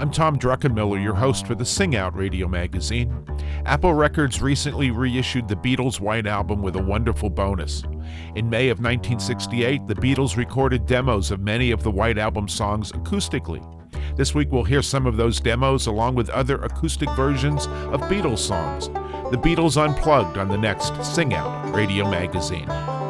I'm Tom Druckenmiller, your host for the Sing Out radio magazine. Apple Records recently reissued the Beatles' White Album with a wonderful bonus. In May of 1968, the Beatles recorded demos of many of the White Album songs acoustically. This week we'll hear some of those demos along with other acoustic versions of Beatles songs. The Beatles Unplugged on the next Sing Out radio magazine.